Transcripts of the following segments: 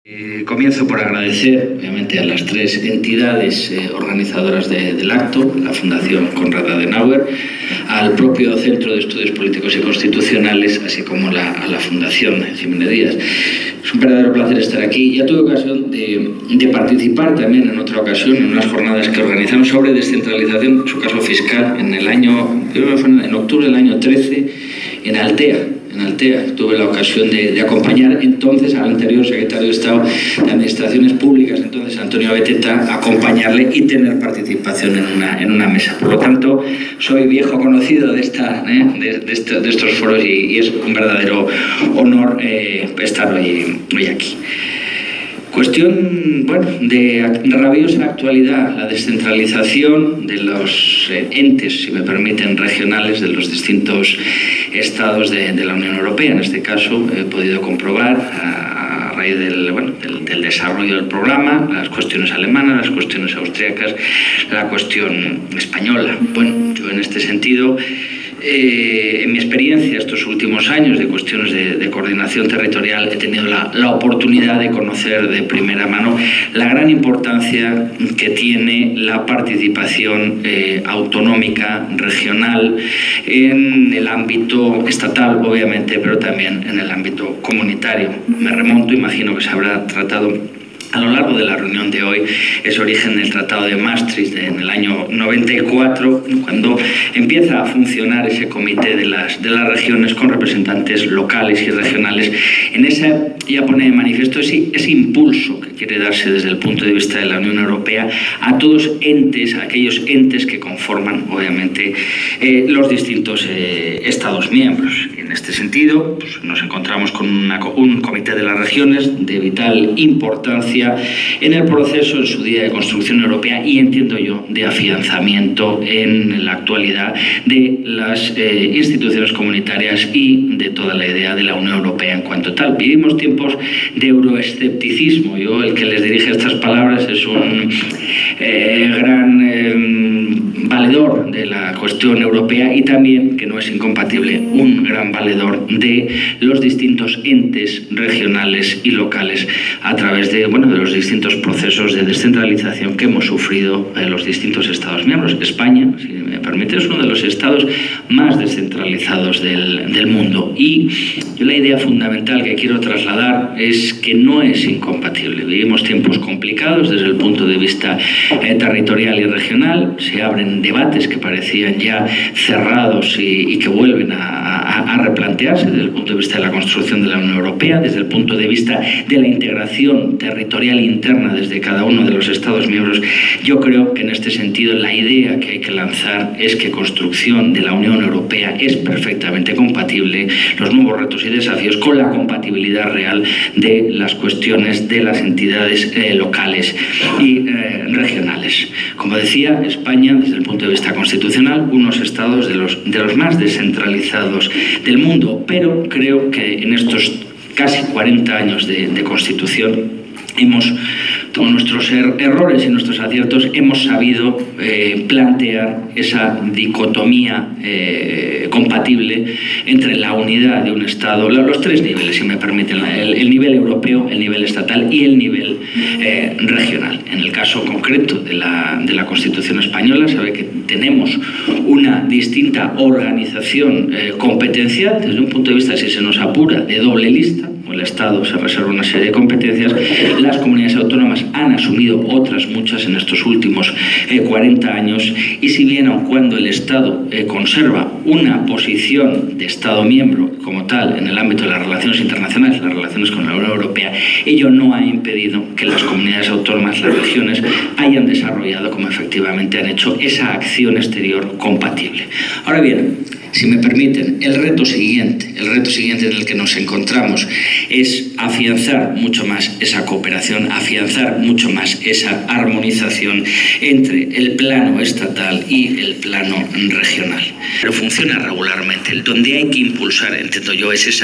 Comienzo por agradecer, obviamente, a las tres entidades organizadoras del acto, la Fundación Konrad Adenauer, al propio Centro de Estudios Políticos y Constitucionales, así como a la Fundación Jiménez Díaz. Es un verdadero placer estar aquí. Ya tuve ocasión de participar también en otra ocasión en unas jornadas que organizamos sobre descentralización, en su caso fiscal, en octubre del año 13, en Altea. Tuve la ocasión de acompañar entonces al anterior secretario de Estado de Administraciones Públicas, entonces Antonio Beteta, acompañarle y tener participación en una mesa. Por lo tanto, soy viejo conocido de estos foros y es un verdadero honor estar hoy aquí. Cuestión, de rabiosa actualidad, la descentralización de los entes, si me permiten, regionales de los distintos estados de la Unión Europea. En este caso he podido comprobar a raíz del desarrollo del programa, las cuestiones alemanas, las cuestiones austríacas, la cuestión española. Yo en este sentido, en mi experiencia estos últimos años de cuestiones de coordinación territorial, he tenido la oportunidad de conocer de primera mano la gran importancia que tiene la participación autonómica, regional, en el ámbito estatal, obviamente, pero también en el ámbito comunitario. Me remonto, imagino que se habrá tratado a lo largo de la reunión de hoy, es origen del Tratado de Maastricht en el año 94, cuando empieza a funcionar ese comité de las regiones con representantes locales y regionales. En esa ya pone de manifiesto ese impulso que quiere darse desde el punto de vista de la Unión Europea a todos aquellos entes que conforman, obviamente, los distintos Estados miembros. En este sentido, nos encontramos con un comité de las regiones de vital importancia en el proceso en su día de construcción europea y, entiendo yo, de afianzamiento en la actualidad de las instituciones comunitarias y de toda la idea de la Unión Europea en cuanto tal. Vivimos tiempos de euroescepticismo. El que les dirige estas palabras es un gran valedor de la cuestión europea y también, que no es incompatible, un gran valedor de los distintos entes regionales y locales a través de los distintos procesos de descentralización que hemos sufrido los distintos Estados miembros. España, si me permite, es uno de los estados más descentralizados del mundo. Y yo la idea fundamental que quiero trasladar es que no es incompatible. Vivimos tiempos complicados desde el punto de vista territorial y regional. Se abren debates que parecían ya cerrados y que vuelven a replantearse desde el punto de vista de la construcción de la Unión Europea, desde el punto de vista de la integración territorial interna desde cada uno de los Estados miembros. Yo creo que en este sentido la idea que hay que lanzar es que construcción de la Unión Europea es perfectamente compatible, los nuevos retos y desafíos, con la compatibilidad real de las cuestiones de las entidades locales y regionales. Como decía, España, desde el punto de vista constitucional, unos estados de los más descentralizados del mundo, pero creo que en estos casi 40 años de Constitución con nuestros errores y nuestros aciertos, hemos sabido plantear esa dicotomía compatible entre la unidad de un Estado, los tres niveles, si me permiten, el nivel europeo, el nivel estatal y el nivel regional. En el caso concreto de la Constitución española, sabe que tenemos una distinta organización competencial, desde un punto de vista, si se nos apura, de doble lista. El Estado se reserva una serie de competencias, las comunidades autónomas han asumido otras muchas en estos últimos 40 años, y si bien aun cuando el Estado conserva una posición de Estado miembro como tal en el ámbito de las relaciones internacionales, las relaciones con la Unión Europea, ello no ha impedido que las comunidades autónomas, las regiones, hayan desarrollado, como efectivamente han hecho, esa acción exterior compatible. Ahora bien, si me permiten, el reto siguiente en el que nos encontramos es afianzar mucho más esa cooperación, afianzar mucho más esa armonización entre el plano estatal y el plano regional. Pero funciona regularmente. Donde hay que impulsar, entiendo yo, es esa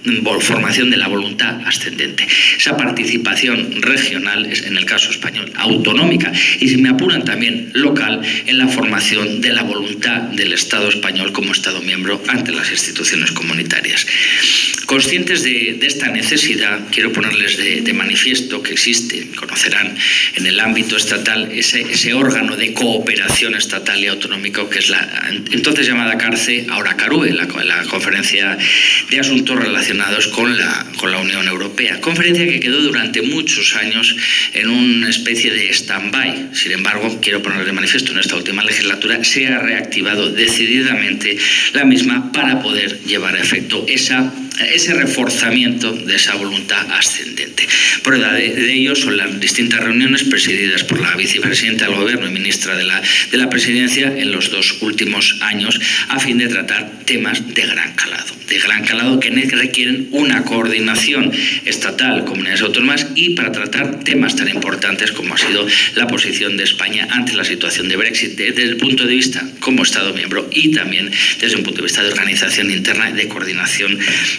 formación de la voluntad ascendente. Esa participación regional es, en el caso español, autonómica y, si me apuran, también local en la formación de la voluntad del Estado español como Estado miembro ante las instituciones comunitarias. Conscientes de esta necesidad, quiero ponerles de manifiesto que existe, conocerán en el ámbito estatal ese órgano de cooperación estatal y autonómico que es la entonces llamada CARCE, ahora CARUE, la Conferencia de Asuntos Relacionados con la Unión Europea. Conferencia que quedó durante muchos años en una especie de stand-by. Sin embargo, quiero poner de manifiesto, en esta última legislatura se ha reactivado decididamente la misma para poder llevar a efecto ese reforzamiento de esa voluntad ascendente. Prueba de ello son las distintas reuniones presididas por la vicepresidenta del Gobierno y ministra de la Presidencia en los 2 últimos años, a fin de tratar temas de gran calado que requieren una coordinación estatal, comunidades autónomas, y para tratar temas tan importantes como ha sido la posición de España ante la situación de Brexit desde el punto de vista como Estado miembro y también desde un punto de vista de organización interna y de coordinación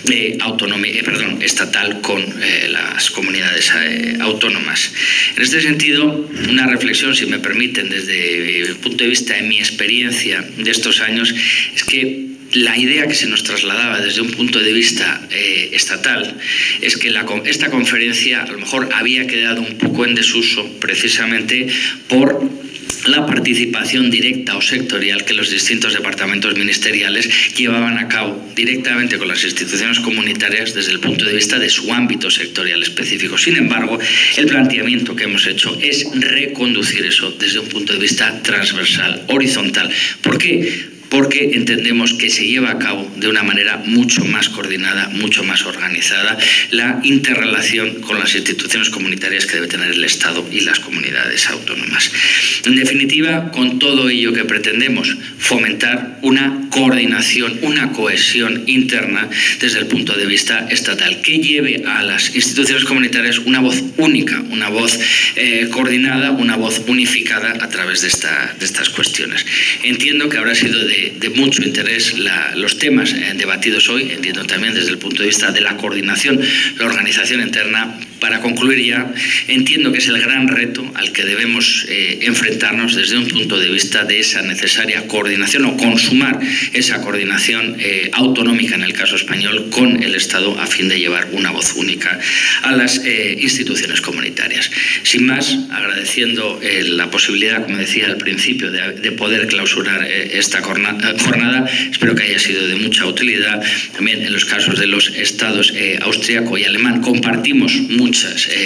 estatal con las comunidades autónomas. En este sentido, una reflexión, si me permiten, desde el punto de vista de mi experiencia de estos años, es que la idea que se nos trasladaba desde un punto de vista estatal es que esta conferencia a lo mejor había quedado un poco en desuso precisamente por la participación directa o sectorial que los distintos departamentos ministeriales llevaban a cabo directamente con las instituciones comunitarias desde el punto de vista de su ámbito sectorial específico. Sin embargo, el planteamiento que hemos hecho es reconducir eso desde un punto de vista transversal, horizontal. ¿Por qué? Porque entendemos que se lleva a cabo de una manera mucho más coordinada, mucho más organizada, la interrelación con las instituciones comunitarias que debe tener el Estado y las comunidades autónomas. En definitiva, con todo ello que pretendemos, fomentar una coordinación, una cohesión interna desde el punto de vista estatal, que lleve a las instituciones comunitarias una voz única, una voz coordinada, una voz unificada a través de estas cuestiones. Entiendo que habrá sido de mucho interés los temas debatidos hoy, entiendo también desde el punto de vista de la coordinación, la organización interna. Para concluir ya, entiendo que es el gran reto al que debemos enfrentarnos desde un punto de vista de esa necesaria coordinación o consumar esa coordinación autonómica en el caso español con el Estado a fin de llevar una voz única a las instituciones comunitarias. Sin más, agradeciendo la posibilidad, como decía al principio, de poder clausurar esta jornada, espero que haya sido de mucha utilidad. También en los casos de los estados austríaco y alemán compartimos muchas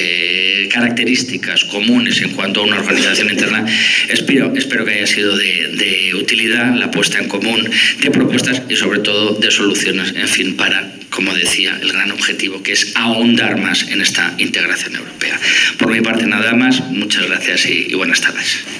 características comunes en cuanto a una organización interna. Espero que haya sido de utilidad la puesta en común de propuestas y sobre todo de soluciones, en fin, para, como decía, el gran objetivo que es ahondar más en esta integración europea. Por mi parte nada más, muchas gracias y buenas tardes.